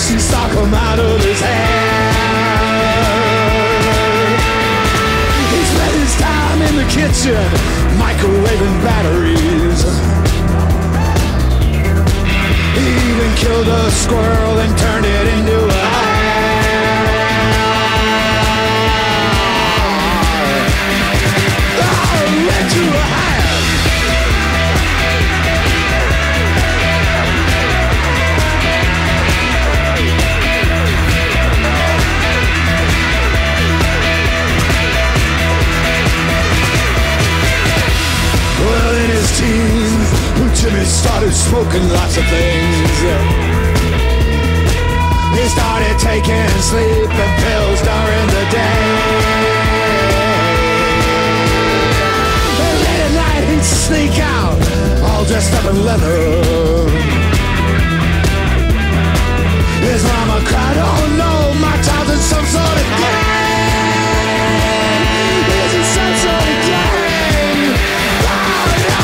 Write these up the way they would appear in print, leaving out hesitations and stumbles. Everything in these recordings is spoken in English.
she stuck them out of his hair. He spent his time in the kitchen, microwaving batteries. He even killed a squirrel and turned it into a into a hand. Well, in his teens, Jimmy started smoking lots of things. He started taking sleeping pills during the day. He'd sneak out, all dressed up in leather. His mama cried, oh no, my child's in some sort of gang. He's in some sort of gang. Oh no.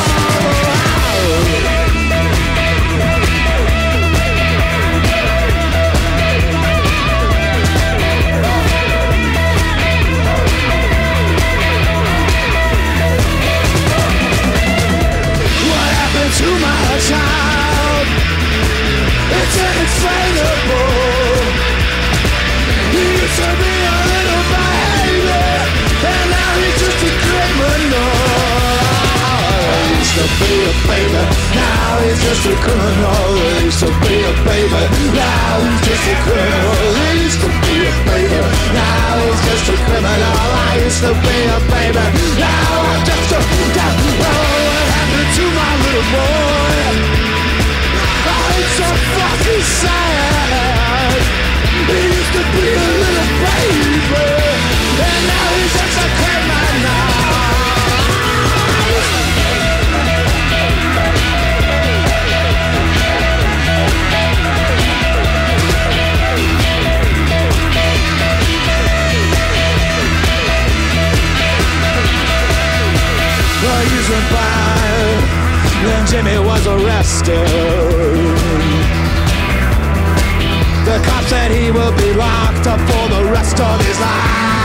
To my child, it's unexplainable. He used to be a little baby, and now he's just a criminal. He used to be a baby, now he's just a criminal. He used to be a baby, now he's just a criminal. He used to be a baby, now he's just a criminal. I used to be a baby, now I'm just a criminal. To my little boy, oh, it's so fucking sad. He used to be a little baby, and now he's just a criminal. Well, years went by, then Jimmy was arrested. The cop said he will be locked up for the rest of his life.